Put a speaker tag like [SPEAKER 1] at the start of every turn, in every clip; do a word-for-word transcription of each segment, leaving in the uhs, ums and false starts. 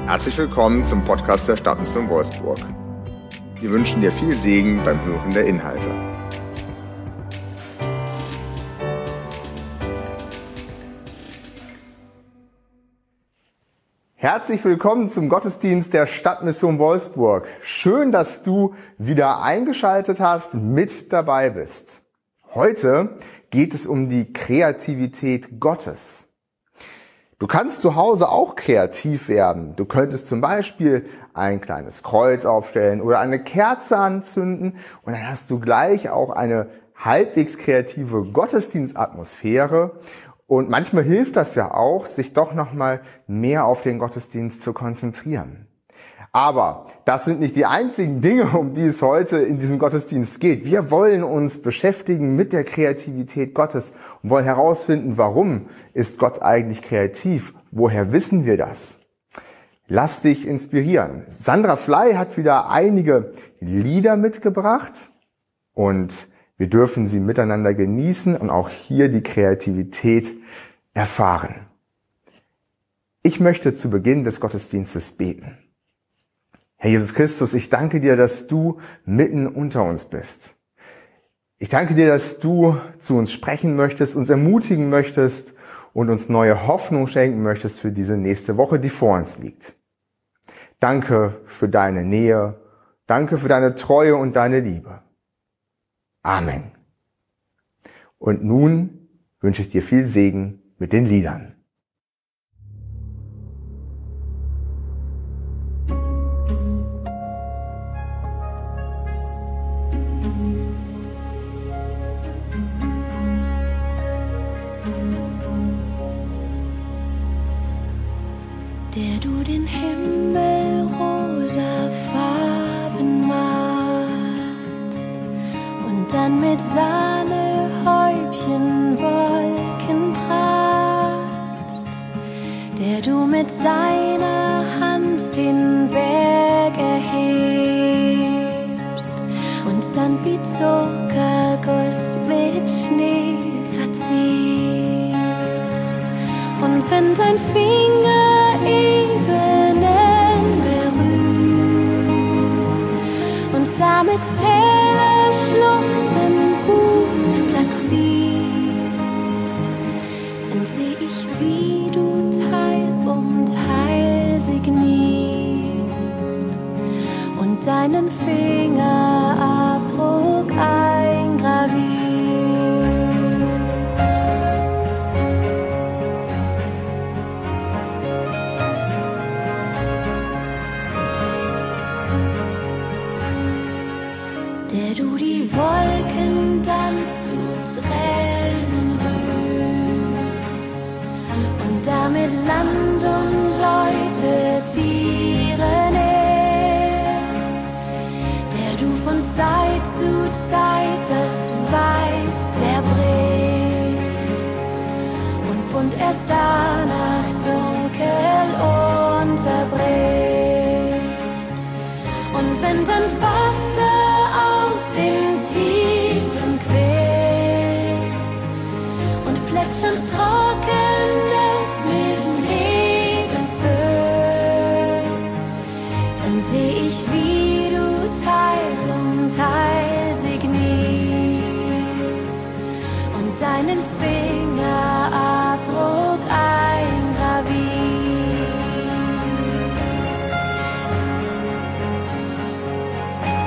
[SPEAKER 1] Herzlich willkommen zum Podcast der Stadtmission Wolfsburg. Wir wünschen dir viel Segen beim Hören der Inhalte. Herzlich willkommen zum Gottesdienst der Stadtmission Wolfsburg. Schön, dass du wieder eingeschaltet hast, mit dabei bist. Heute geht es um die Kreativität Gottes. Du kannst zu Hause auch kreativ werden. Du könntest zum Beispiel ein kleines Kreuz aufstellen oder eine Kerze anzünden und dann hast du gleich auch eine halbwegs kreative Gottesdienstatmosphäre. Und manchmal hilft das ja auch, sich doch nochmal mehr auf den Gottesdienst zu konzentrieren. Aber das sind nicht die einzigen Dinge, um die es heute in diesem Gottesdienst geht. Wir wollen uns beschäftigen mit der Kreativität Gottes und wollen herausfinden, warum ist Gott eigentlich kreativ? Woher wissen wir das? Lass dich inspirieren. Sandra Fly hat wieder einige Lieder mitgebracht und wir dürfen sie miteinander genießen und auch hier die Kreativität erfahren. Ich möchte zu Beginn des Gottesdienstes beten. Herr Jesus Christus, ich danke dir, dass du mitten unter uns bist. Ich danke dir, dass du zu uns sprechen möchtest, uns ermutigen möchtest und uns neue Hoffnung schenken möchtest für diese nächste Woche, die vor uns liegt. Danke für deine Nähe, danke für deine Treue und deine Liebe. Amen. Und nun wünsche ich dir viel Segen mit den Liedern.
[SPEAKER 2] Der du den Himmel rosafarben malst und dann mit Sahnehäubchen Wolken prallst, der du mit deiner Hand den Berg erhebst und dann wie Zuckerguss mit Schnee verziehst. Und wenn dein Finger Ebenen berührt und damit Täler, Schluchten gut platziert, dann seh ich, wie du Teil um Teil signierst und deinen Fingerabdruck eingravierst. Der du die Wolken dann zu Tränen rührst und damit Land und Leute, Tiere nährst, der du von Zeit zu Zeit das Weiß zerbrichst und bunt erst danach dunkel unterbrichst. Und wenn dann Wasser aus den Tiefen quillt und plätschernd Trockenes mit Leben füllt, dann seh ich, wie du Teil um Teil signierst und deinen Fingerabdruck eingravierst.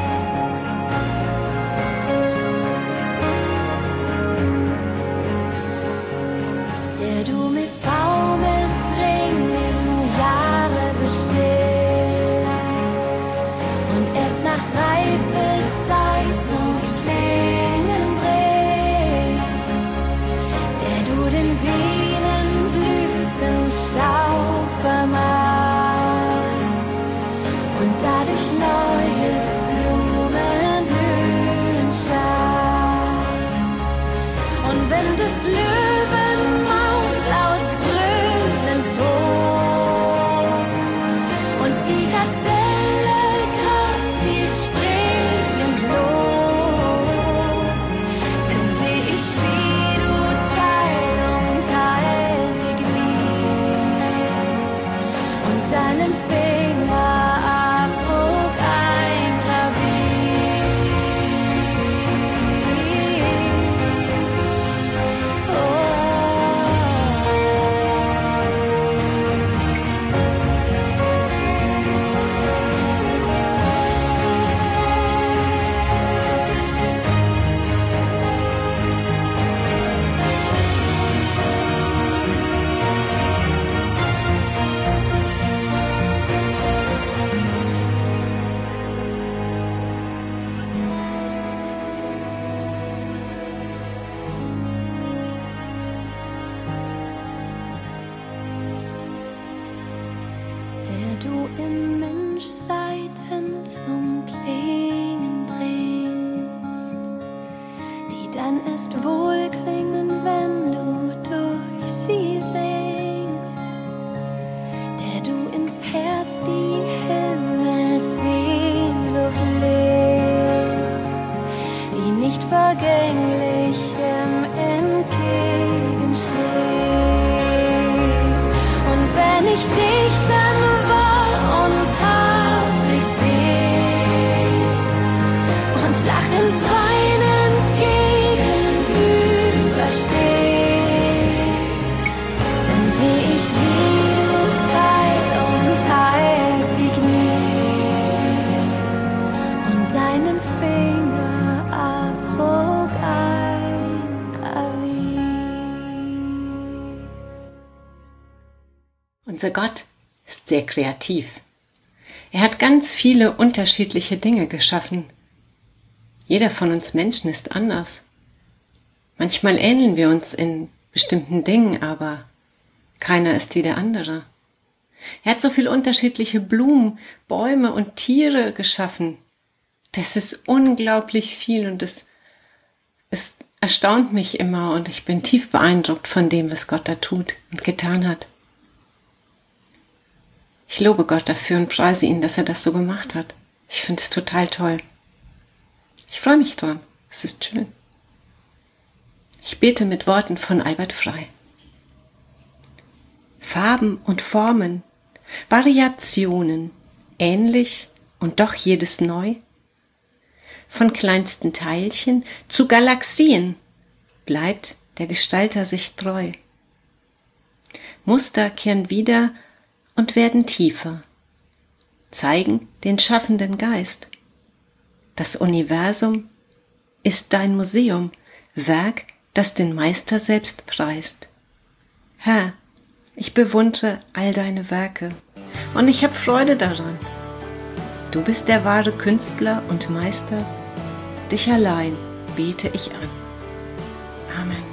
[SPEAKER 2] im Mensch Saiten zum Klingen bringst, die dann erst wohl klingen, wenn du durch sie singst, der du ins Herz die Himmelssehnsucht legst, die nicht vergänglichem entgegenstrebt. Und wenn ich dich dann wahr und haftig seh und lachend weinend gegenübersteh, dann seh ich, wie du Zeit um Zeit signierst und deinen Fingerabdruck eingravierst.
[SPEAKER 3] Unser Gott ist sehr kreativ. Er hat ganz viele unterschiedliche Dinge geschaffen. Jeder von uns Menschen ist anders. Manchmal ähneln wir uns in bestimmten Dingen, aber keiner ist wie der andere. Er hat so viele unterschiedliche Blumen, Bäume und Tiere geschaffen. Das ist unglaublich viel und es, es erstaunt mich immer und ich bin tief beeindruckt von dem, was Gott da tut und getan hat. Ich lobe Gott dafür und preise ihn, dass er das so gemacht hat. Ich finde es total toll. Ich freue mich dran. Es ist schön. Ich bete mit Worten von Albert Frei. Farben und Formen, Variationen, ähnlich und doch jedes neu. Von kleinsten Teilchen zu Galaxien bleibt der Gestalter sich treu. Muster kehren wieder und werden tiefer, zeigen den schaffenden Geist. Das Universum ist dein Museum, Werk, das den Meister selbst preist. Herr, ich bewundere all deine Werke und ich habe Freude daran. Du bist der wahre Künstler und Meister, dich allein bete ich an. Amen.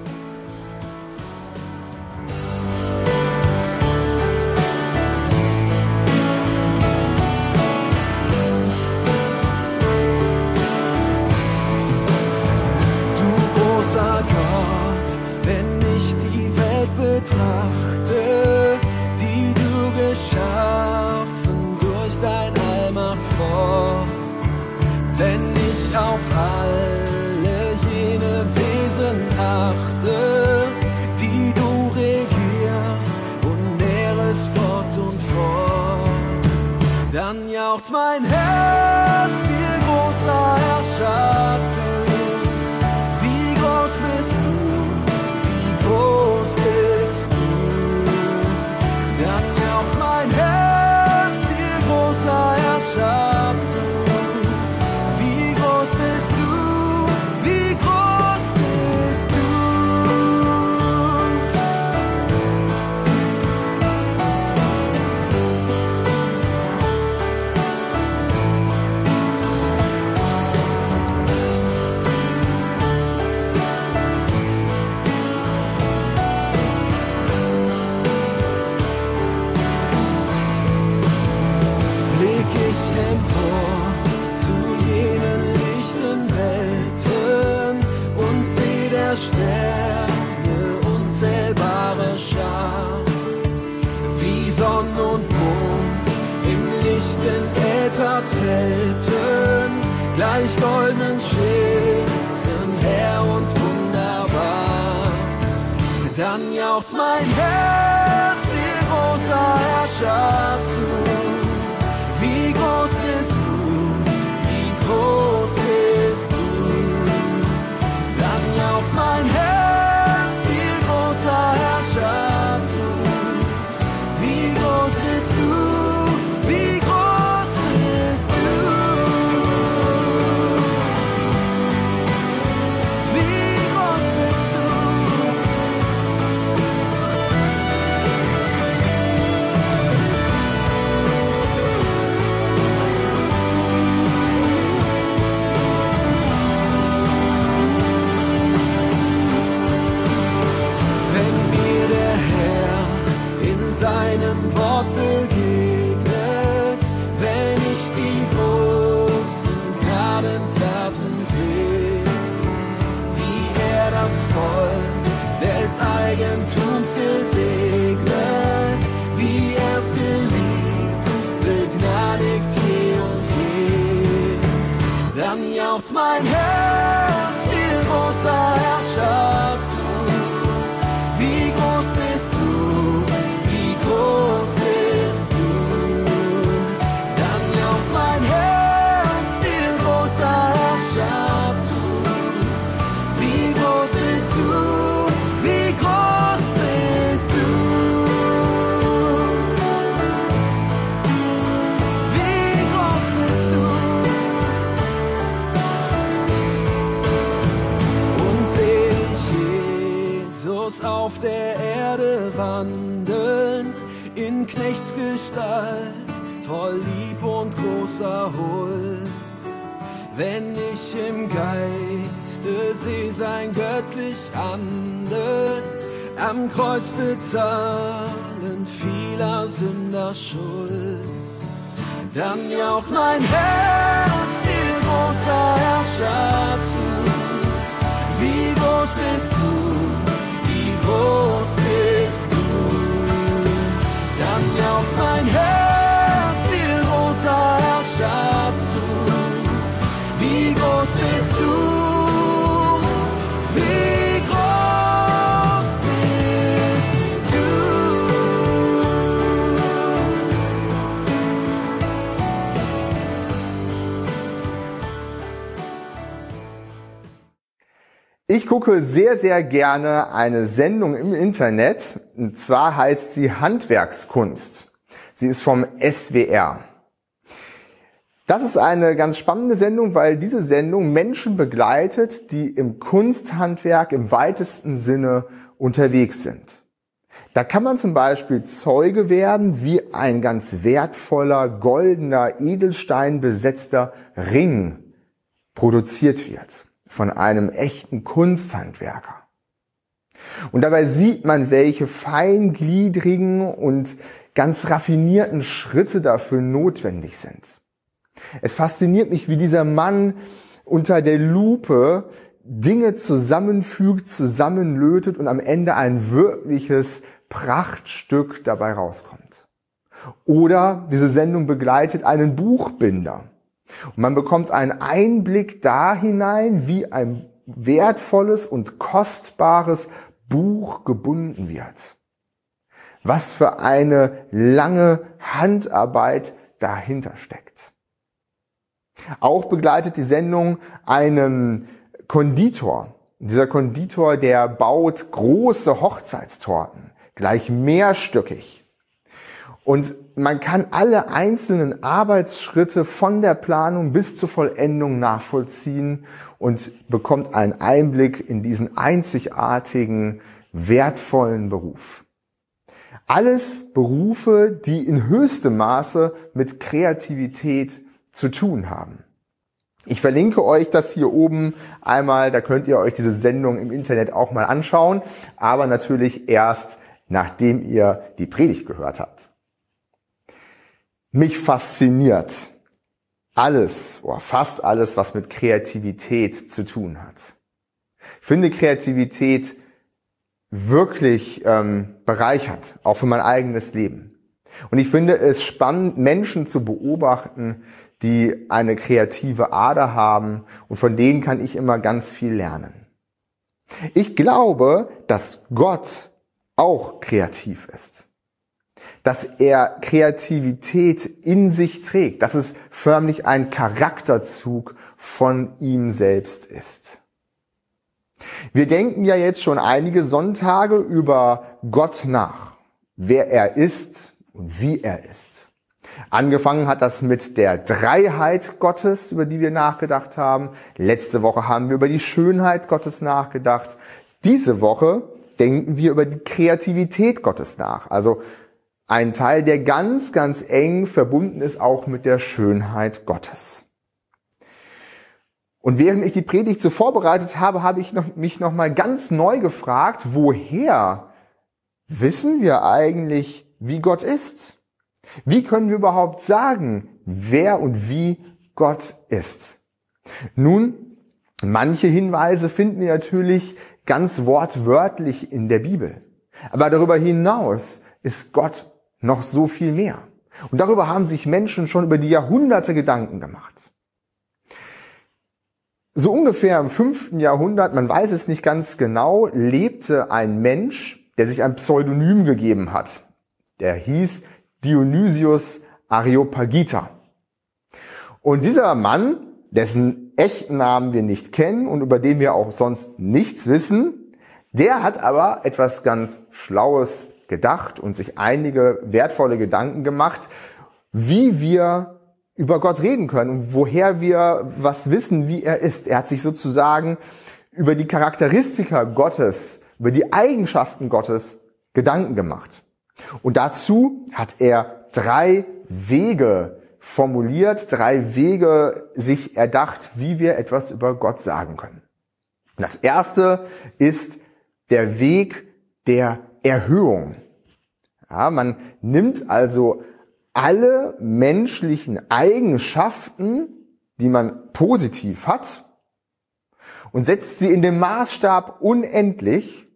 [SPEAKER 4] Gott, wenn ich die Welt betrachte, die du geschaffen durch dein Allmachtswort, wenn ich auf alle jene Wesen achte, die du regierst und nährest fort und fort, dann jauchzt mein Herz dir großer Herrscher zu. Bist du, wie groß bist du? Dann jauchzt mein Herz dir großer Herrscher zu. Wie groß bist du? Wie groß bist du? Empor zu jenen lichten Welten und seh der Sterne unzählbare Schar, wie Sonn und Mond im lichten Äther zelten, gleich goldenen Schiffen her und wunderbar. Dann jauchzt mein Herz dir großer Herrscher zu. Wie groß bist du? Wie groß bist du? Dann jauchzt mein Herz dir großer Herrscher zu. Wie groß bist du? Wie groß bist du? Wie groß bist du? seinem Wort begegnet, jauchzt mein Herz, viel großer Herrscher zu. Wie groß bist du, wie groß bist du. Dann jauchzt mein Herz, viel großer Herrscher zu. Wie groß bist du, wie groß bist du. Wie groß bist du. Und seh ich Jesus auf der Erde wandeln, in Knechtsgestalt, voll Lieb und großer Huld. Wenn ich im Geiste seh sein göttlich Handeln, am Kreuz bezahlen vieler Sünder Schuld. Dann jauchzt mein Herz, viel großer Herrscher zu. Wie groß bist du, wie groß bist du. Dann jauchzt mein Herz, viel großer Herrscher zu. Wie groß bist du, wie groß bist du.
[SPEAKER 1] Ich gucke sehr, sehr gerne eine Sendung im Internet, und zwar heißt sie Handwerkskunst. Sie ist vom S W R. Das ist eine ganz spannende Sendung, weil diese Sendung Menschen begleitet, die im Kunsthandwerk im weitesten Sinne unterwegs sind. Da kann man zum Beispiel Zeuge werden, wie ein ganz wertvoller, goldener, Edelstein besetzter Ring produziert wird von einem echten Kunsthandwerker. Und dabei sieht man, welche feingliedrigen und ganz raffinierten Schritte dafür notwendig sind. Es fasziniert mich, wie dieser Mann unter der Lupe Dinge zusammenfügt, zusammenlötet und am Ende ein wirkliches Prachtstück dabei rauskommt. Oder diese Sendung begleitet einen Buchbinder. Und man bekommt einen Einblick da hinein, wie ein wertvolles und kostbares Buch gebunden wird. Was für eine lange Handarbeit dahinter steckt. Auch begleitet die Sendung einen Konditor. Dieser Konditor, der baut große Hochzeitstorten, gleich mehrstöckig. Und man kann alle einzelnen Arbeitsschritte von der Planung bis zur Vollendung nachvollziehen und bekommt einen Einblick in diesen einzigartigen, wertvollen Beruf. Alles Berufe, die in höchstem Maße mit Kreativität zu tun haben. Ich verlinke euch das hier oben einmal, da könnt ihr euch diese Sendung im Internet auch mal anschauen, aber natürlich erst, nachdem ihr die Predigt gehört habt. Mich fasziniert alles, oder fast alles, was mit Kreativität zu tun hat. Ich finde Kreativität wirklich ähm, bereichert, auch für mein eigenes Leben. Und ich finde es spannend, Menschen zu beobachten, die eine kreative Ader haben, und von denen kann ich immer ganz viel lernen. Ich glaube, dass Gott auch kreativ ist. Dass er Kreativität in sich trägt, dass es förmlich ein Charakterzug von ihm selbst ist. Wir denken ja jetzt schon einige Sonntage über Gott nach, wer er ist und wie er ist. Angefangen hat das mit der Dreiheit Gottes, über die wir nachgedacht haben. Letzte Woche haben wir über die Schönheit Gottes nachgedacht. Diese Woche denken wir über die Kreativität Gottes nach. Also ein Teil, der ganz, ganz eng verbunden ist auch mit der Schönheit Gottes. Und während ich die Predigt so vorbereitet habe, habe ich noch, mich noch mal ganz neu gefragt, woher wissen wir eigentlich, wie Gott ist? Wie können wir überhaupt sagen, wer und wie Gott ist? Nun, manche Hinweise finden wir natürlich ganz wortwörtlich in der Bibel. Aber darüber hinaus ist Gott noch so viel mehr. Und darüber haben sich Menschen schon über die Jahrhunderte Gedanken gemacht. So ungefähr im fünften Jahrhundert, man weiß es nicht ganz genau, lebte ein Mensch, der sich ein Pseudonym gegeben hat. Der hieß Dionysius Areopagita. Und dieser Mann, dessen echten Namen wir nicht kennen und über den wir auch sonst nichts wissen, der hat aber etwas ganz Schlaues gedacht und sich einige wertvolle Gedanken gemacht, wie wir über Gott reden können und woher wir was wissen, wie er ist. Er hat sich sozusagen über die Charakteristika Gottes, über die Eigenschaften Gottes Gedanken gemacht. Und dazu hat er drei Wege formuliert, drei Wege sich erdacht, wie wir etwas über Gott sagen können. Das erste ist der Weg der Erhöhung. Ja, man nimmt also alle menschlichen Eigenschaften, die man positiv hat, und setzt sie in den Maßstab unendlich,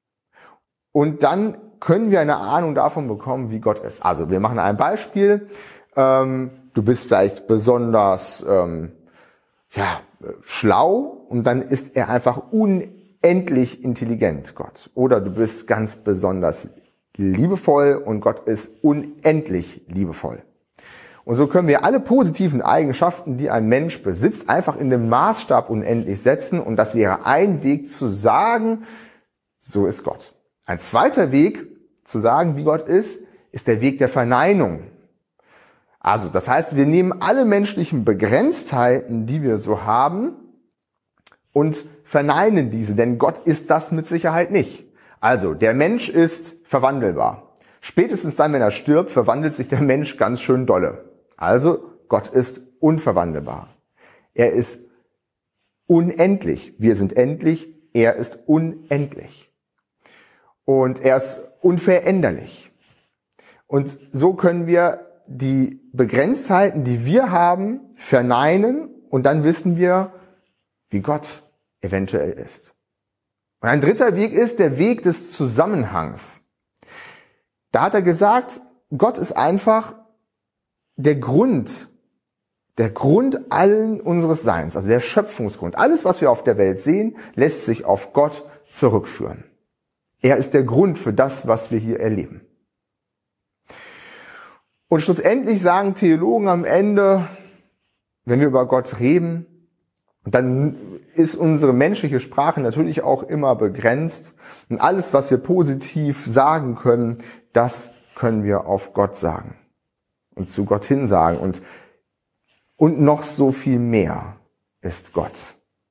[SPEAKER 1] und dann können wir eine Ahnung davon bekommen, wie Gott ist. Also wir machen ein Beispiel. Ähm, du bist vielleicht besonders ähm, ja, schlau, und dann ist er einfach unendlich intelligent, Gott. Oder du bist ganz besonders liebevoll und Gott ist unendlich liebevoll. Und so können wir alle positiven Eigenschaften, die ein Mensch besitzt, einfach in den Maßstab unendlich setzen, und das wäre ein Weg zu sagen, so ist Gott. Ein zweiter Weg zu sagen, wie Gott ist, ist der Weg der Verneinung. Also, das heißt, wir nehmen alle menschlichen Begrenztheiten, die wir so haben, und verneinen diese, denn Gott ist das mit Sicherheit nicht. Also, der Mensch ist verwandelbar. Spätestens dann, wenn er stirbt, verwandelt sich der Mensch ganz schön dolle. Also, Gott ist unverwandelbar. Er ist unendlich. Wir sind endlich. Er ist unendlich. Und er ist unveränderlich. Und so können wir die Begrenztheiten, die wir haben, verneinen, und dann wissen wir, wie Gott eventuell ist. Und ein dritter Weg ist der Weg des Zusammenhangs. Da hat er gesagt, Gott ist einfach der Grund, der Grund allen unseres Seins, also der Schöpfungsgrund. Alles, was wir auf der Welt sehen, lässt sich auf Gott zurückführen. Er ist der Grund für das, was wir hier erleben. Und schlussendlich sagen Theologen am Ende, wenn wir über Gott reden, dann ist unsere menschliche Sprache natürlich auch immer begrenzt. Und alles, was wir positiv sagen können, das können wir auf Gott sagen und zu Gott hin sagen. Und, und noch so viel mehr ist Gott.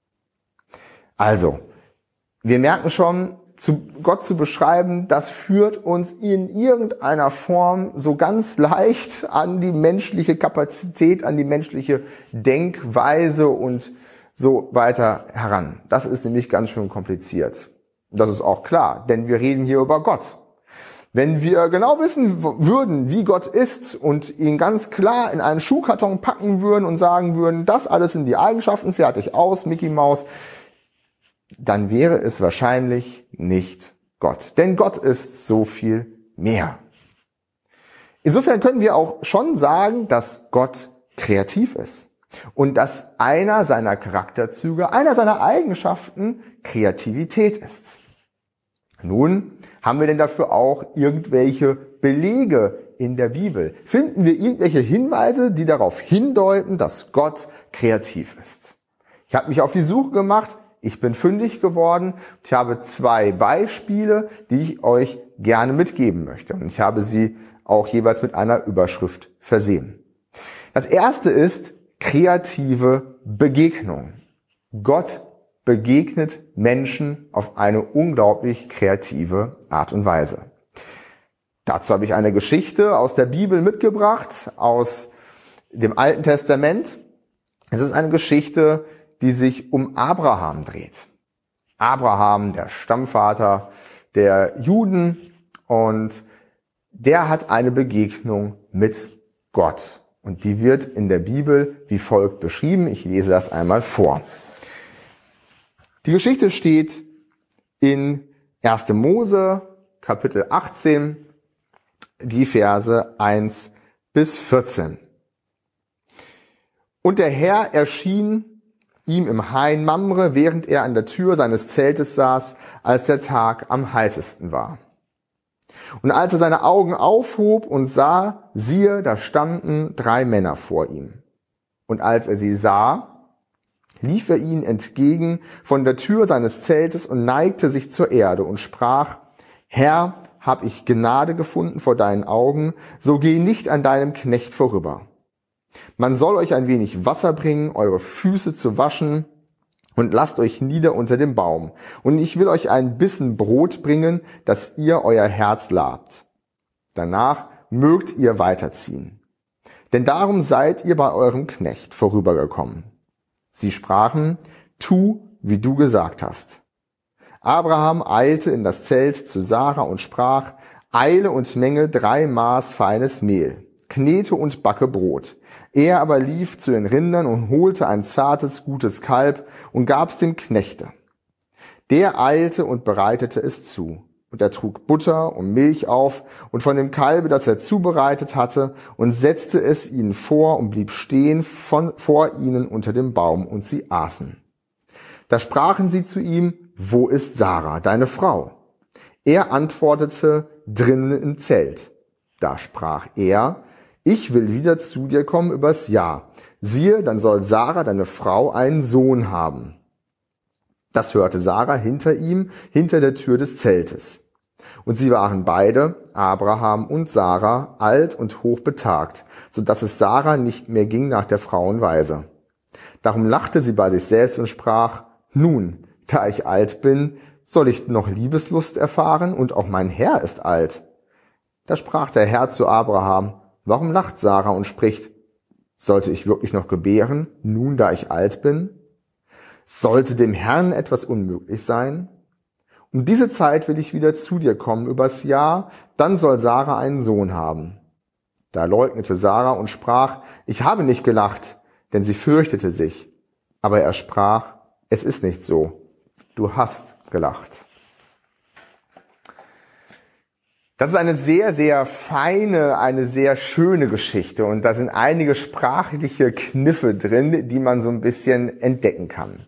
[SPEAKER 1] Also, wir merken schon, zu Gott zu beschreiben, das führt uns in irgendeiner Form so ganz leicht an die menschliche Kapazität, an die menschliche Denkweise und so weiter heran. Das ist nämlich ganz schön kompliziert. Das ist auch klar, denn wir reden hier über Gott. Wenn wir genau wissen würden, wie Gott ist, und ihn ganz klar in einen Schuhkarton packen würden und sagen würden, das alles sind die Eigenschaften, fertig aus, Mickey Maus, dann wäre es wahrscheinlich nicht Gott. Denn Gott ist so viel mehr. Insofern können wir auch schon sagen, dass Gott kreativ ist. Und dass einer seiner Charakterzüge, einer seiner Eigenschaften Kreativität ist. Nun, haben wir denn dafür auch irgendwelche Belege in der Bibel? Finden wir irgendwelche Hinweise, die darauf hindeuten, dass Gott kreativ ist? Ich habe mich auf die Suche gemacht, ich bin fündig geworden. Ich habe zwei Beispiele, die ich euch gerne mitgeben möchte. Und ich habe sie auch jeweils mit einer Überschrift versehen. Das erste ist kreative Begegnung. Gott begegnet Menschen auf eine unglaublich kreative Art und Weise. Dazu habe ich eine Geschichte aus der Bibel mitgebracht, aus dem Alten Testament. Es ist eine Geschichte, die sich um Abraham dreht. Abraham, der Stammvater der Juden, und der hat eine Begegnung mit Gott. Und die wird in der Bibel wie folgt beschrieben. Ich lese das einmal vor. Die Geschichte steht in erster Mose, Kapitel achtzehn, die Verse eins bis vierzehn. Und der Herr erschien ihm im Hain Mamre, während er an der Tür seines Zeltes saß, als der Tag am heißesten war. Und als er seine Augen aufhob und sah, siehe, da standen drei Männer vor ihm. Und als er sie sah, lief er ihnen entgegen von der Tür seines Zeltes und neigte sich zur Erde und sprach, Herr, hab ich Gnade gefunden vor deinen Augen, so geh nicht an deinem Knecht vorüber. Man soll euch ein wenig Wasser bringen, eure Füße zu waschen, und lasst euch nieder unter dem Baum. Und ich will euch ein Bissen Brot bringen, dass ihr euer Herz labt. Danach mögt ihr weiterziehen. Denn darum seid ihr bei eurem Knecht vorübergekommen. Sie sprachen, tu, wie du gesagt hast. Abraham eilte in das Zelt zu Sarah und sprach, eile und menge drei Maß feines Mehl, knete und backe Brot. Er aber lief zu den Rindern und holte ein zartes, gutes Kalb und gab's dem Knechte. Der eilte und bereitete es zu. Und er trug Butter und Milch auf und von dem Kalbe, das er zubereitet hatte, und setzte es ihnen vor und blieb stehen von, vor ihnen unter dem Baum, und sie aßen. Da sprachen sie zu ihm, wo ist Sarah, deine Frau? Er antwortete, drinnen im Zelt. Da sprach er, ich will wieder zu dir kommen übers Jahr. Siehe, dann soll Sarah, deine Frau, einen Sohn haben. Das hörte Sarah hinter ihm, hinter der Tür des Zeltes. Und sie waren beide, Abraham und Sarah, alt und hochbetagt, so dass es Sarah nicht mehr ging nach der Frauenweise. Darum lachte sie bei sich selbst und sprach, nun, da ich alt bin, soll ich noch Liebeslust erfahren, und auch mein Herr ist alt. Da sprach der Herr zu Abraham, warum lacht Sarah und spricht, sollte ich wirklich noch gebären, nun da ich alt bin? Sollte dem Herrn etwas unmöglich sein? Um diese Zeit will ich wieder zu dir kommen übers Jahr, dann soll Sarah einen Sohn haben. Da leugnete Sarah und sprach, ich habe nicht gelacht, denn sie fürchtete sich. Aber er sprach, es ist nicht so, du hast gelacht. Das ist eine sehr, sehr feine, eine sehr schöne Geschichte, und da sind einige sprachliche Kniffe drin, die man so ein bisschen entdecken kann.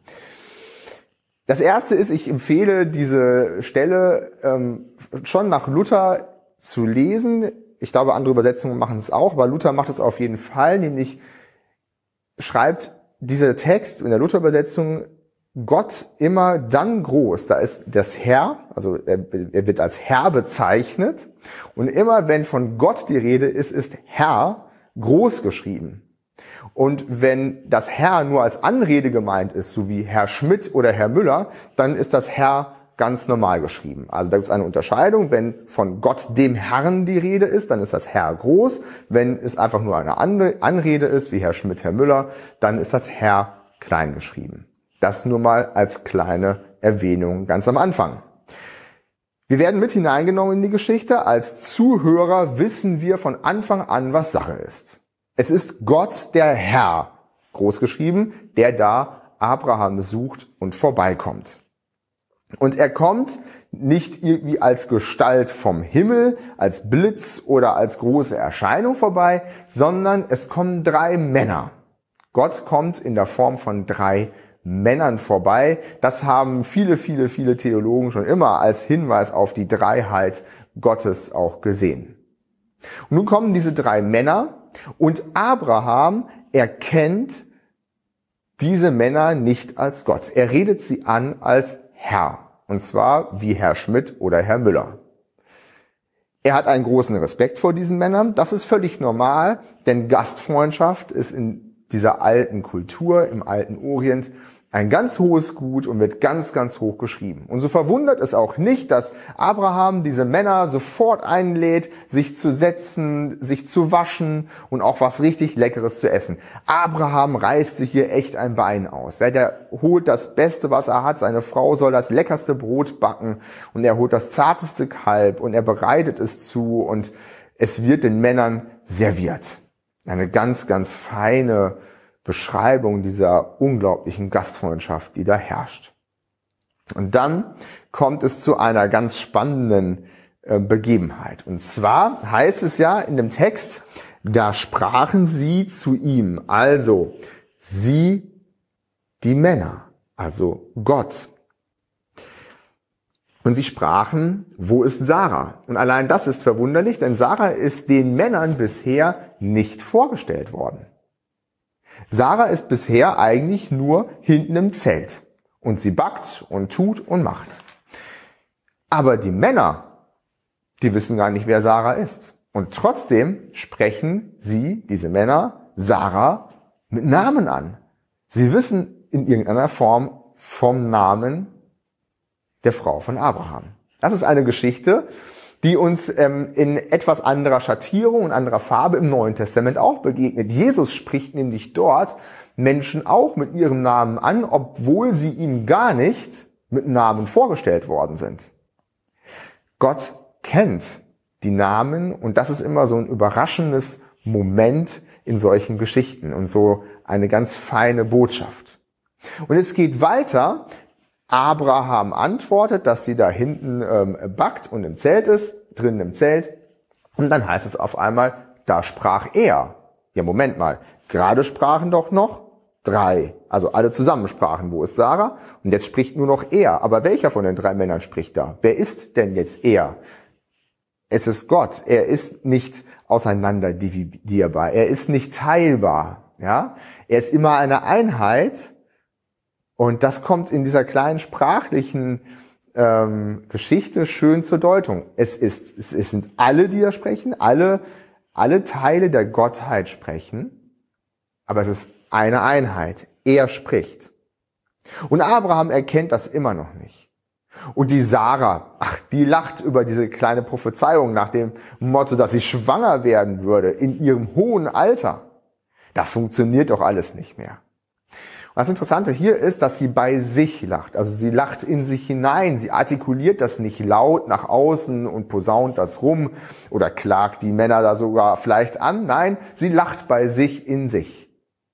[SPEAKER 1] Das erste ist, ich empfehle diese Stelle ähm, schon nach Luther zu lesen. Ich glaube, andere Übersetzungen machen es auch, aber Luther macht es auf jeden Fall, nämlich schreibt dieser Text in der Luther-Übersetzung Gott immer dann groß, da ist das Herr, also er, er wird als Herr bezeichnet, und immer wenn von Gott die Rede ist, ist Herr groß geschrieben. Und wenn das Herr nur als Anrede gemeint ist, so wie Herr Schmidt oder Herr Müller, dann ist das Herr ganz normal geschrieben. Also da gibt es eine Unterscheidung. Wenn von Gott dem Herrn die Rede ist, dann ist das Herr groß. Wenn es einfach nur eine Anrede ist, wie Herr Schmidt, Herr Müller, dann ist das Herr klein geschrieben. Das nur mal als kleine Erwähnung ganz am Anfang. Wir werden mit hineingenommen in die Geschichte. Als Zuhörer wissen wir von Anfang an, was Sache ist. Es ist Gott, der Herr, großgeschrieben, der da Abraham besucht und vorbeikommt. Und er kommt nicht irgendwie als Gestalt vom Himmel, als Blitz oder als große Erscheinung vorbei, sondern es kommen drei Männer. Gott kommt in der Form von drei Männern vorbei. Das haben viele, viele, viele Theologen schon immer als Hinweis auf die Dreiheit Gottes auch gesehen. Und nun kommen diese drei Männer, und Abraham erkennt diese Männer nicht als Gott. Er redet sie an als Herr. Und zwar wie Herr Schmidt oder Herr Müller. Er hat einen großen Respekt vor diesen Männern. Das ist völlig normal, denn Gastfreundschaft ist in dieser alten Kultur, im alten Orient, ein ganz hohes Gut und wird ganz, ganz hoch geschrieben. Und so verwundert es auch nicht, dass Abraham diese Männer sofort einlädt, sich zu setzen, sich zu waschen und auch was richtig Leckeres zu essen. Abraham reißt sich hier echt ein Bein aus. Der holt das Beste, was er hat. Seine Frau soll das leckerste Brot backen, und er holt das zarteste Kalb und er bereitet es zu, und es wird den Männern serviert. Eine ganz, ganz feine Beschreibung dieser unglaublichen Gastfreundschaft, die da herrscht. Und dann kommt es zu einer ganz spannenden äh, Begebenheit. Und zwar heißt es ja in dem Text, da sprachen sie zu ihm. Also sie die Männer, also Gott. Und sie sprachen, wo ist Sarah? Und allein das ist verwunderlich, denn Sarah ist den Männern bisher nicht vorgestellt worden. Sarah ist bisher eigentlich nur hinten im Zelt. Und sie backt und tut und macht. Aber die Männer, die wissen gar nicht, wer Sarah ist. Und trotzdem sprechen sie, diese Männer, Sarah mit Namen an. Sie wissen in irgendeiner Form vom Namen der Frau von Abraham. Das ist eine Geschichte, die uns ähm, in etwas anderer Schattierung und anderer Farbe im Neuen Testament auch begegnet. Jesus spricht nämlich dort Menschen auch mit ihrem Namen an, obwohl sie ihm gar nicht mit Namen vorgestellt worden sind. Gott kennt die Namen und das ist immer so ein überraschendes Moment in solchen Geschichten und so eine ganz feine Botschaft. Und es geht weiter. Abraham antwortet, dass sie da hinten ähm, backt und im Zelt ist, drinnen im Zelt. Und dann heißt es auf einmal, da sprach er. Ja, Moment mal, gerade sprachen doch noch drei. Also alle zusammen sprachen, wo ist Sarah? Und jetzt spricht nur noch er. Aber welcher von den drei Männern spricht da? Wer ist denn jetzt er? Es ist Gott. Er ist nicht auseinanderdividierbar. Er ist nicht teilbar. Ja, er ist immer eine Einheit. Und das kommt in dieser kleinen sprachlichen ähm, Geschichte schön zur Deutung. Es ist, es, es sind alle, die da sprechen, alle, alle Teile der Gottheit sprechen, aber es ist eine Einheit. Er spricht. Und Abraham erkennt das immer noch nicht. Und die Sarah, ach, die lacht über diese kleine Prophezeiung nach dem Motto, dass sie schwanger werden würde in ihrem hohen Alter. Das funktioniert doch alles nicht mehr. Und das Interessante hier ist, dass sie bei sich lacht. Also sie lacht in sich hinein. Sie artikuliert das nicht laut nach außen und posaunt das rum oder klagt die Männer da sogar vielleicht an. Nein, sie lacht bei sich in sich.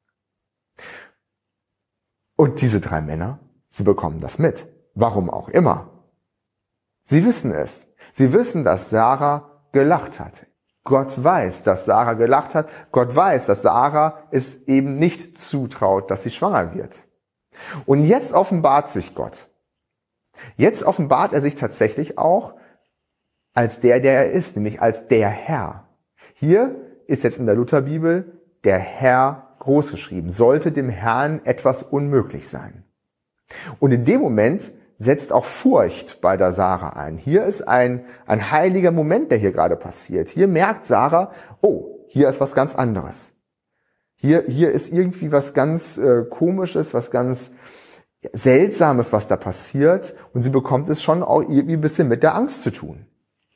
[SPEAKER 1] Und diese drei Männer, sie bekommen das mit. Warum auch immer. Sie wissen es. Sie wissen, dass Sarah gelacht hat. Gott weiß, dass Sarah gelacht hat. Gott weiß, dass Sarah es eben nicht zutraut, dass sie schwanger wird. Und jetzt offenbart sich Gott. Jetzt offenbart er sich tatsächlich auch als der, der er ist, nämlich als der Herr. Hier ist jetzt in der Lutherbibel der Herr großgeschrieben. Sollte dem Herrn etwas unmöglich sein. Und in dem Moment setzt auch Furcht bei der Sarah ein. Hier ist ein, ein heiliger Moment, der hier gerade passiert. Hier merkt Sarah, oh, hier ist was ganz anderes. Hier, hier ist irgendwie was ganz äh, Komisches, was ganz Seltsames, was da passiert. Und sie bekommt es schon auch irgendwie ein bisschen mit der Angst zu tun.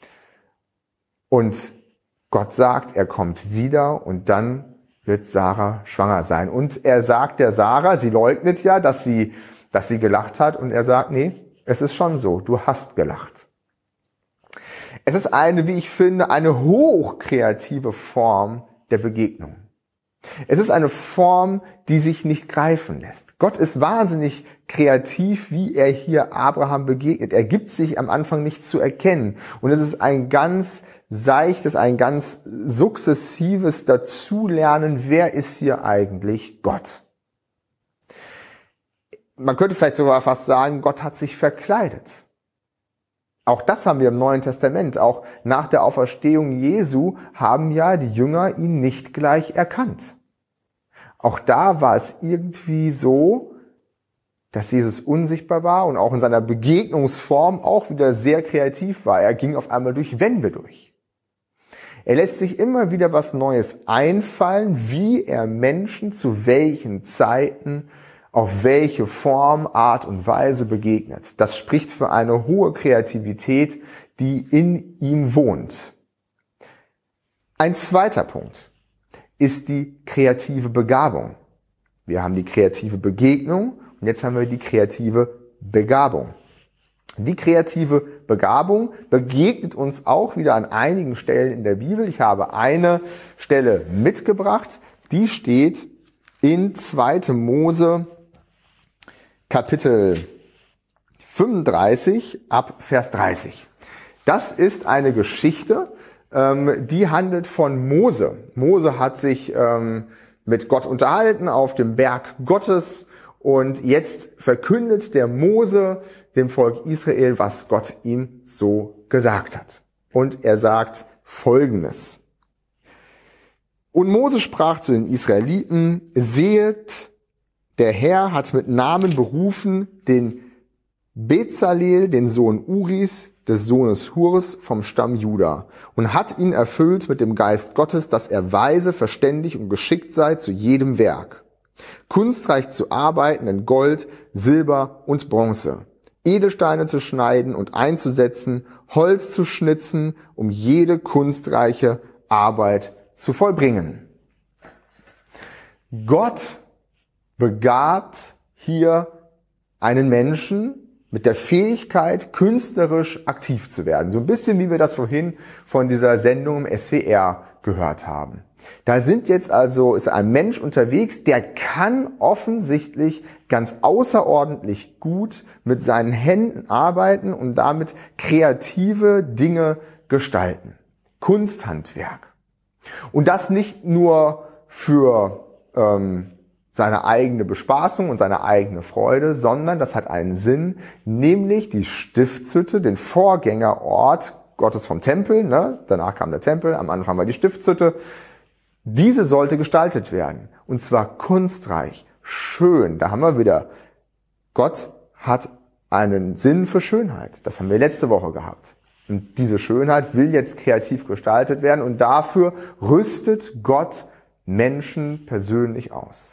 [SPEAKER 1] Und Gott sagt, er kommt wieder und dann wird Sarah schwanger sein. Und er sagt der Sarah, sie leugnet ja, dass sie dass sie gelacht hat, und er sagt, nee, es ist schon so, du hast gelacht. Es ist eine, wie ich finde, eine hochkreative Form der Begegnung. Es ist eine Form, die sich nicht greifen lässt. Gott ist wahnsinnig kreativ, wie er hier Abraham begegnet. Er gibt sich am Anfang nicht zu erkennen. Und es ist ein ganz seichtes, ein ganz sukzessives Dazulernen, wer ist hier eigentlich Gott? Man könnte vielleicht sogar fast sagen, Gott hat sich verkleidet. Auch das haben wir im Neuen Testament. Auch nach der Auferstehung Jesu haben ja die Jünger ihn nicht gleich erkannt. Auch da war es irgendwie so, dass Jesus unsichtbar war und auch in seiner Begegnungsform auch wieder sehr kreativ war. Er ging auf einmal durch Wände durch. Er lässt sich immer wieder was Neues einfallen, wie er Menschen zu welchen Zeiten auf welche Form, Art und Weise begegnet. Das spricht für eine hohe Kreativität, die in ihm wohnt. Ein zweiter Punkt ist die kreative Begabung. Wir haben die kreative Begegnung und jetzt haben wir die kreative Begabung. Die kreative Begabung begegnet uns auch wieder an einigen Stellen in der Bibel. Ich habe eine Stelle mitgebracht, die steht in zweiter Mose Kapitel fünfunddreißig ab Vers dreißig. Das ist eine Geschichte, ähm, die handelt von Mose. Mose hat sich ähm, mit Gott unterhalten auf dem Berg Gottes Und jetzt verkündet der Mose dem Volk Israel, was Gott ihm so gesagt hat. Und er sagt Folgendes. Und Mose sprach zu den Israeliten, sehet, der Herr hat mit Namen berufen den Bezalel, den Sohn Uris, des Sohnes Hurs vom Stamm Juda, und hat ihn erfüllt mit dem Geist Gottes, dass er weise, verständig und geschickt sei zu jedem Werk, kunstreich zu arbeiten in Gold, Silber und Bronze, Edelsteine zu schneiden und einzusetzen, Holz zu schnitzen, um jede kunstreiche Arbeit zu vollbringen. Gott begabt hier einen Menschen mit der Fähigkeit, künstlerisch aktiv zu werden. So ein bisschen, wie wir das vorhin von dieser Sendung im S W R gehört haben. Da sind jetzt also, ist ein Mensch unterwegs, der kann offensichtlich ganz außerordentlich gut mit seinen Händen arbeiten und damit kreative Dinge gestalten. Kunsthandwerk. Und das nicht nur für ähm, seine eigene Bespaßung und seine eigene Freude, sondern das hat einen Sinn, nämlich die Stiftshütte, den Vorgängerort Gottes vom Tempel, ne? Danach kam der Tempel, am Anfang war die Stiftshütte. Diese sollte gestaltet werden, und zwar kunstreich, schön. Da haben wir wieder, Gott hat einen Sinn für Schönheit. Das haben wir letzte Woche gehabt. Und diese Schönheit will jetzt kreativ gestaltet werden, und dafür rüstet Gott Menschen persönlich aus.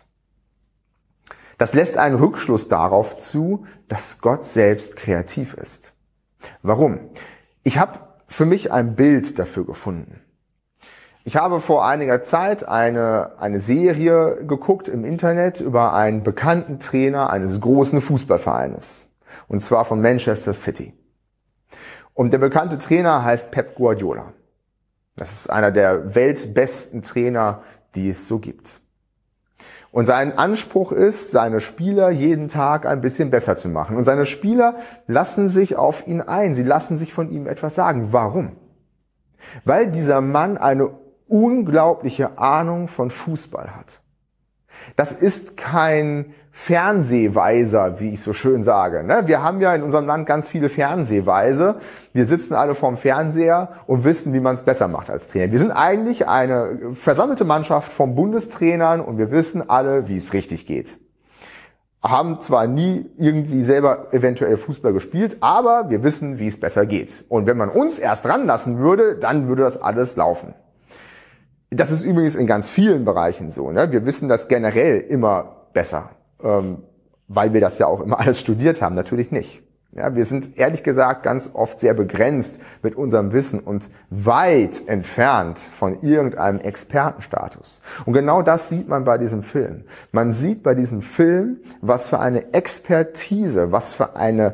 [SPEAKER 1] Das lässt einen Rückschluss darauf zu, dass Gott selbst kreativ ist. Warum? Ich habe für mich ein Bild dafür gefunden. Ich habe vor einiger Zeit eine, eine Serie geguckt im Internet über einen bekannten Trainer eines großen Fußballvereines. Und zwar von Manchester City. Und der bekannte Trainer heißt Pep Guardiola. Das ist einer der weltbesten Trainer, die es so gibt. Und sein Anspruch ist, seine Spieler jeden Tag ein bisschen besser zu machen. Und seine Spieler lassen sich auf ihn ein. Sie lassen sich von ihm etwas sagen. Warum? Weil dieser Mann eine unglaubliche Ahnung von Fußball hat. Das ist kein Fernsehweiser, wie ich so schön sage. Wir haben ja in unserem Land ganz viele Fernsehweise. Wir sitzen alle vorm Fernseher und wissen, wie man es besser macht als Trainer. Wir sind eigentlich eine versammelte Mannschaft von Bundestrainern und wir wissen alle, wie es richtig geht. Haben zwar nie irgendwie selber eventuell Fußball gespielt, aber wir wissen, wie es besser geht. Und wenn man uns erst ranlassen würde, dann würde das alles laufen. Das ist übrigens in ganz vielen Bereichen so. Ne? Wir wissen das generell immer besser, ähm, weil wir das ja auch immer alles studiert haben. Natürlich nicht. Ja, wir sind ehrlich gesagt ganz oft sehr begrenzt mit unserem Wissen und weit entfernt von irgendeinem Expertenstatus. Und genau das sieht man bei diesem Film. Man sieht bei diesem Film, was für eine Expertise, was für eine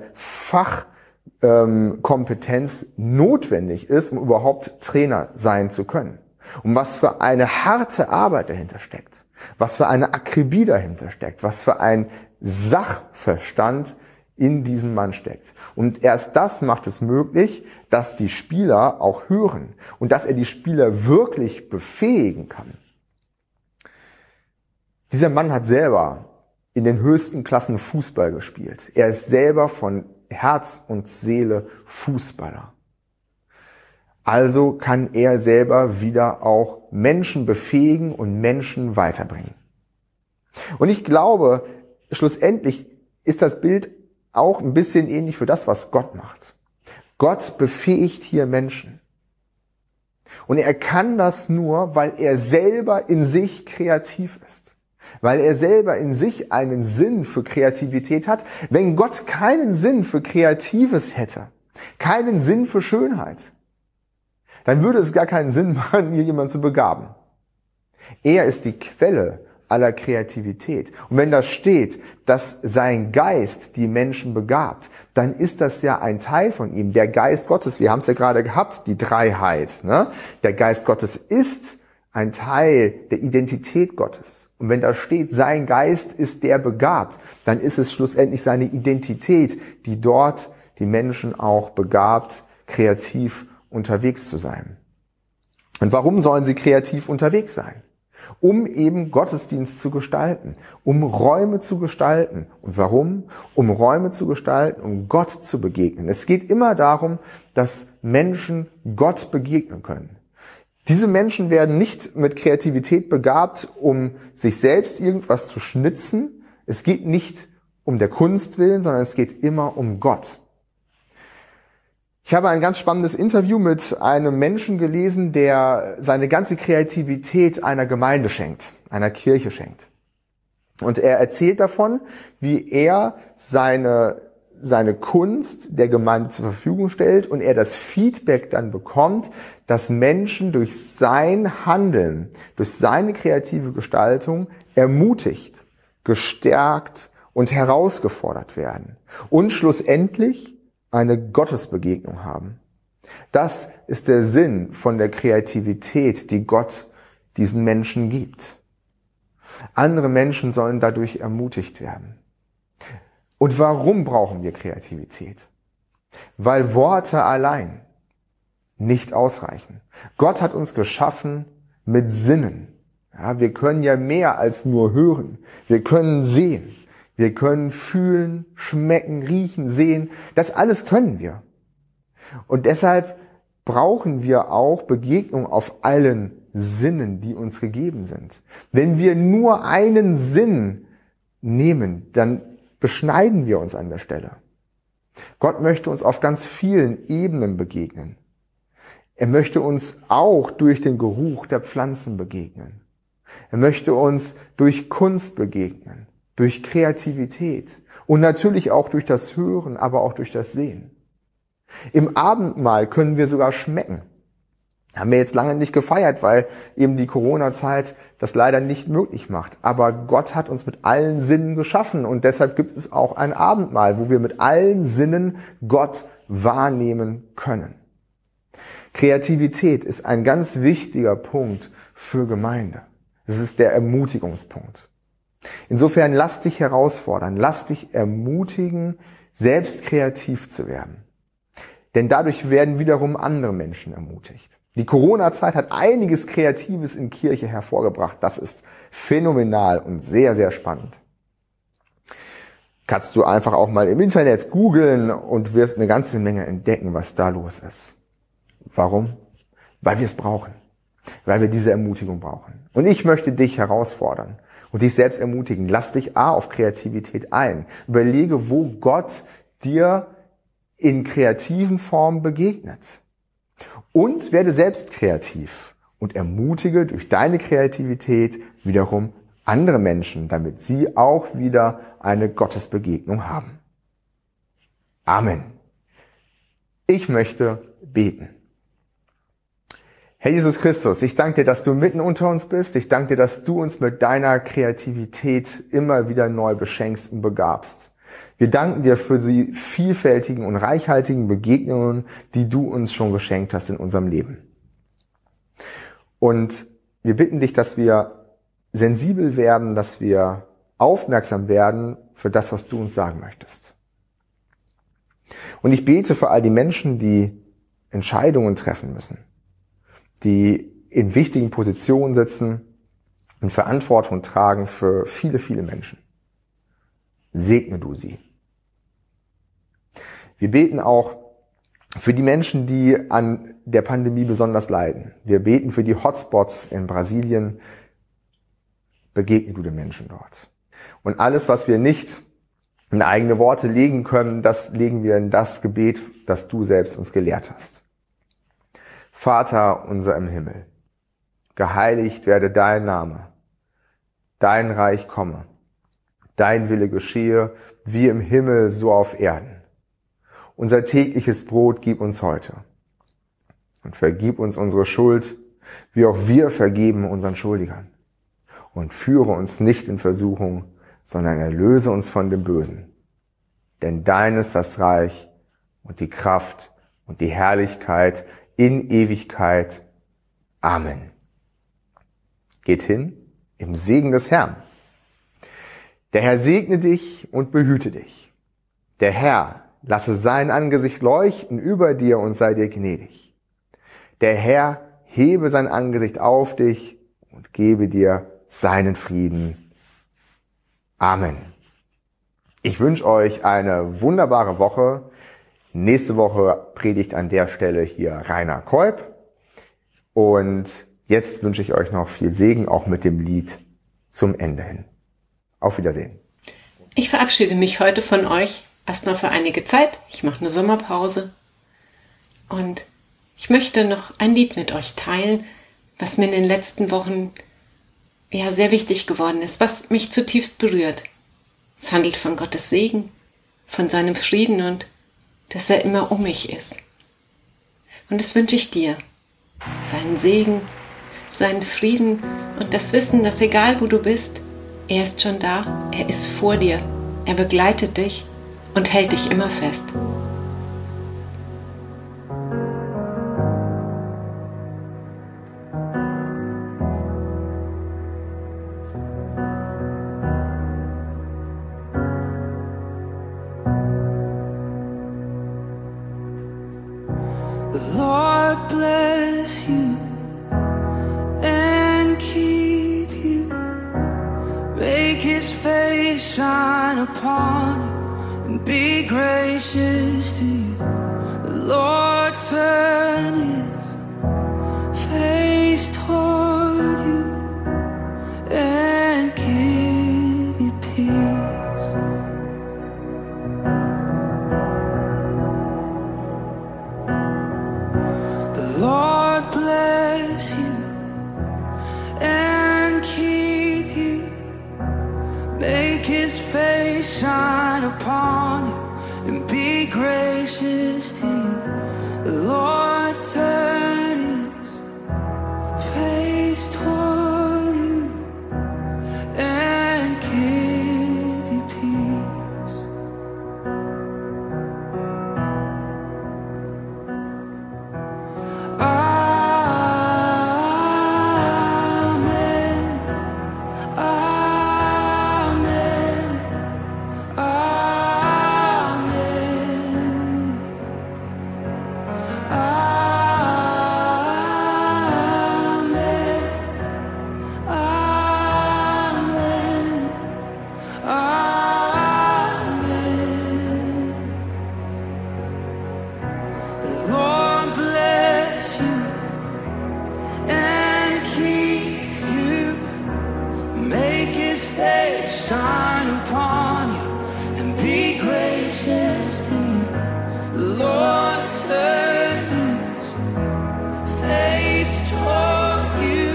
[SPEAKER 1] Fachkompetenz notwendig ist, um überhaupt Trainer sein zu können. Und was für eine harte Arbeit dahinter steckt, was für eine Akribie dahinter steckt, was für ein Sachverstand in diesem Mann steckt. Und erst das macht es möglich, dass die Spieler auch hören und dass er die Spieler wirklich befähigen kann. Dieser Mann hat selber in den höchsten Klassen Fußball gespielt. Er ist selber von Herz und Seele Fußballer. Also kann er selber wieder auch Menschen befähigen und Menschen weiterbringen. Und ich glaube, schlussendlich ist das Bild auch ein bisschen ähnlich für das, was Gott macht. Gott befähigt hier Menschen. Und er kann das nur, weil er selber in sich kreativ ist. Weil er selber in sich einen Sinn für Kreativität hat. Wenn Gott keinen Sinn für Kreatives hätte, keinen Sinn für Schönheit, dann würde es gar keinen Sinn machen, hier jemanden zu begaben. Er ist die Quelle aller Kreativität. Und wenn da steht, dass sein Geist die Menschen begabt, dann ist das ja ein Teil von ihm. Der Geist Gottes, wir haben es ja gerade gehabt, die Dreiheit. Ne? Der Geist Gottes ist ein Teil der Identität Gottes. Und wenn da steht, sein Geist ist der begabt, dann ist es schlussendlich seine Identität, die dort die Menschen auch begabt, kreativ unterwegs zu sein. Und warum sollen sie kreativ unterwegs sein? um eben Gottesdienst zu gestalten, um Räume zu gestalten. Und warum? Um Räume zu gestalten, um Gott zu begegnen. Es geht immer darum, dass Menschen Gott begegnen können. Diese Menschen werden nicht mit Kreativität begabt, um sich selbst irgendwas zu schnitzen. Es geht nicht um der Kunst willen, sondern es geht immer um Gott. Ich habe ein ganz spannendes Interview mit einem Menschen gelesen, der seine ganze Kreativität einer Gemeinde schenkt, einer Kirche schenkt. Und er erzählt davon, wie er seine, seine Kunst der Gemeinde zur Verfügung stellt und er das Feedback dann bekommt, dass Menschen durch sein Handeln, durch seine kreative Gestaltung ermutigt, gestärkt und herausgefordert werden und schlussendlich eine Gottesbegegnung haben. Das ist der Sinn von der Kreativität, die Gott diesen Menschen gibt. Andere Menschen sollen dadurch ermutigt werden. Und warum brauchen wir Kreativität? Weil Worte allein nicht ausreichen. Gott hat uns geschaffen mit Sinnen. Ja, wir können ja mehr als nur hören. Wir können sehen. Wir können fühlen, schmecken, riechen, sehen. Das alles können wir. Und deshalb brauchen wir auch Begegnung auf allen Sinnen, die uns gegeben sind. Wenn wir nur einen Sinn nehmen, dann beschneiden wir uns an der Stelle. Gott möchte uns auf ganz vielen Ebenen begegnen. Er möchte uns auch durch den Geruch der Pflanzen begegnen. Er möchte uns durch Kunst begegnen. Durch Kreativität und natürlich auch durch das Hören, aber auch durch das Sehen. Im Abendmahl können wir sogar schmecken. Haben wir jetzt lange nicht gefeiert, weil eben die Corona-Zeit das leider nicht möglich macht. Aber Gott hat uns mit allen Sinnen geschaffen und deshalb gibt es auch ein Abendmahl, wo wir mit allen Sinnen Gott wahrnehmen können. Kreativität ist ein ganz wichtiger Punkt für Gemeinde. Es ist der Ermutigungspunkt. Insofern lass dich herausfordern, lass dich ermutigen, selbst kreativ zu werden. Denn dadurch werden wiederum andere Menschen ermutigt. Die Corona-Zeit hat einiges Kreatives in Kirche hervorgebracht. Das ist phänomenal und sehr, sehr spannend. Kannst du einfach auch mal im Internet googeln und wirst eine ganze Menge entdecken, was da los ist. Warum? Weil wir es brauchen. Weil wir diese Ermutigung brauchen. Und ich möchte dich herausfordern und dich selbst ermutigen. Lass dich A auf Kreativität ein. Überlege, wo Gott dir in kreativen Formen begegnet. Und werde selbst kreativ und ermutige durch deine Kreativität wiederum andere Menschen, damit sie auch wieder eine Gottesbegegnung haben. Amen. Ich möchte beten. Herr Jesus Christus, ich danke dir, dass du mitten unter uns bist. Ich danke dir, dass du uns mit deiner Kreativität immer wieder neu beschenkst und begabst. Wir danken dir für die vielfältigen und reichhaltigen Begegnungen, die du uns schon geschenkt hast in unserem Leben. Und wir bitten dich, dass wir sensibel werden, dass wir aufmerksam werden für das, was du uns sagen möchtest. Und ich bete für all die Menschen, die Entscheidungen treffen müssen, die in wichtigen Positionen sitzen und Verantwortung tragen für viele, viele Menschen. Segne du sie. Wir beten auch für die Menschen, die an der Pandemie besonders leiden. Wir beten für die Hotspots in Brasilien. Begegne du den Menschen dort. Und alles, was wir nicht in eigene Worte legen können, das legen wir in das Gebet, das du selbst uns gelehrt hast. Vater unser im Himmel, geheiligt werde dein Name, dein Reich komme, dein Wille geschehe, wie im Himmel so auf Erden. Unser tägliches Brot gib uns heute und vergib uns unsere Schuld, wie auch wir vergeben unseren Schuldigern. Und führe uns nicht in Versuchung, sondern erlöse uns von dem Bösen. Denn dein ist das Reich und die Kraft und die Herrlichkeit in Ewigkeit. Amen. Geht hin im Segen des Herrn. Der Herr segne dich und behüte dich. Der Herr lasse sein Angesicht leuchten über dir und sei dir gnädig. Der Herr hebe sein Angesicht auf dich und und gebe dir seinen Frieden. Amen. Ich wünsche euch eine wunderbare Woche. Nächste Woche predigt an der Stelle hier Rainer Kolb. Und jetzt wünsche ich euch noch viel Segen, auch mit dem Lied zum Ende hin. Auf Wiedersehen.
[SPEAKER 3] Ich verabschiede mich heute von euch erstmal für einige Zeit. Ich mache eine Sommerpause. Und ich möchte noch ein Lied mit euch teilen, was mir in den letzten Wochen ja sehr wichtig geworden ist, was mich zutiefst berührt. Es handelt von Gottes Segen, von seinem Frieden und dass er immer um mich ist. Und das wünsche ich dir. Seinen Segen, seinen Frieden und das Wissen, dass egal wo du bist, er ist schon da, er ist vor dir, er begleitet dich und hält dich immer fest.
[SPEAKER 4] The Lord bless you and keep you. Make his face shine upon you and be gracious to you. The Lord turn his face toward you and give you peace. Lord bless you and keep you. Make his face shine upon you and be gracious to you. The Lord turn his face toward you and give you peace. Shine upon you and be gracious to you. The Lord turn his face toward you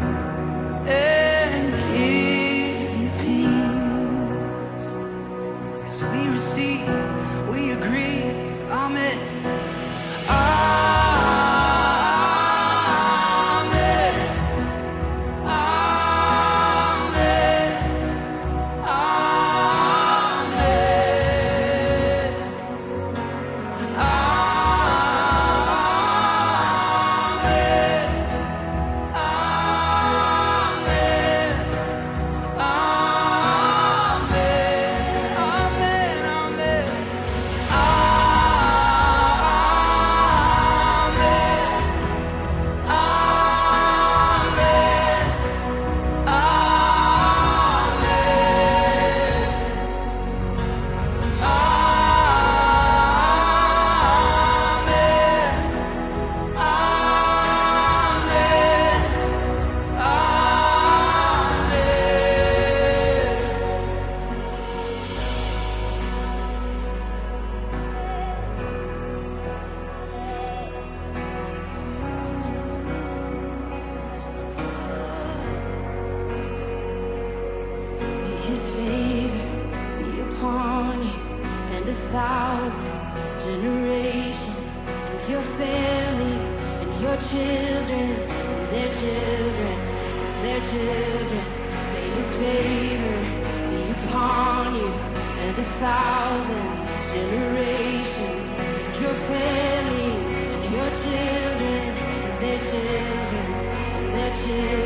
[SPEAKER 4] and give you peace. As we receive, we agree. Amen. Thousand generations, and your family, and your children, and their children, and their children. May his favor be upon you, and a thousand generations, and your family, and your children, and their children, and their children.